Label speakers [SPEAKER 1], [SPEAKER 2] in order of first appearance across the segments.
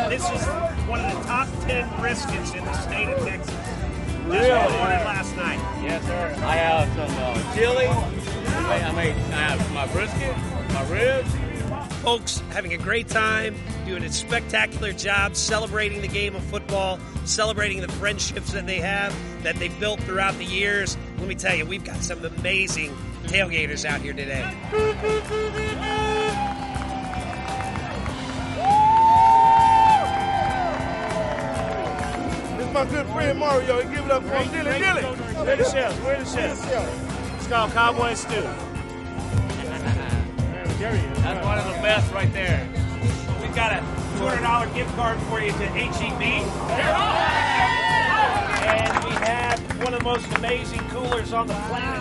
[SPEAKER 1] This is one of the top 10 briskets in the state of Texas.
[SPEAKER 2] Really?
[SPEAKER 1] This was ordered last night.
[SPEAKER 2] Yes, sir. I have some chili. I have my brisket, my ribs.
[SPEAKER 1] Folks having a great time, doing a spectacular job, celebrating the game of football, celebrating the friendships that they have, that they've built throughout the years. Let me tell you, we've got some amazing tailgaters out here today.
[SPEAKER 3] This is my good friend Mario. He give it up for him. Dilly.
[SPEAKER 4] Where's the chef? Where's the chef? It's called Cowboy Stew.
[SPEAKER 2] That's one of the best right there.
[SPEAKER 1] We've got a $200 gift card for you to HEB. And we have one of the most amazing coolers on the planet.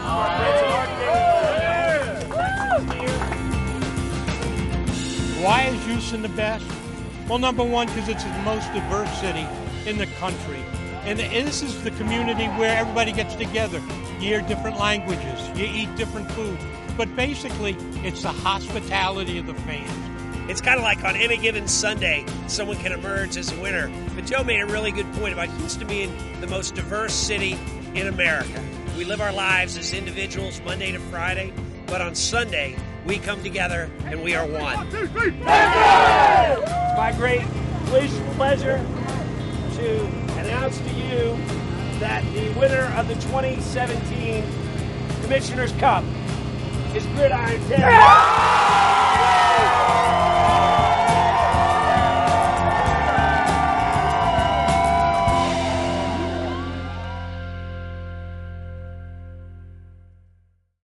[SPEAKER 5] Why is Houston the best? Well, number one, because it's the most diverse city in the country. And this is the community where everybody gets together. You hear different languages. You eat different food. But basically, it's the hospitality of the fans.
[SPEAKER 1] It's kind of like on any given Sunday, someone can emerge as a winner. But Joe made a really good point about Houston being the most diverse city in America. We live our lives as individuals Monday to Friday, but on Sunday, we come together and we are one. It's my great pleasure to announce to you that the winner of the 2017 Commissioner's Cup is Gridiron 10.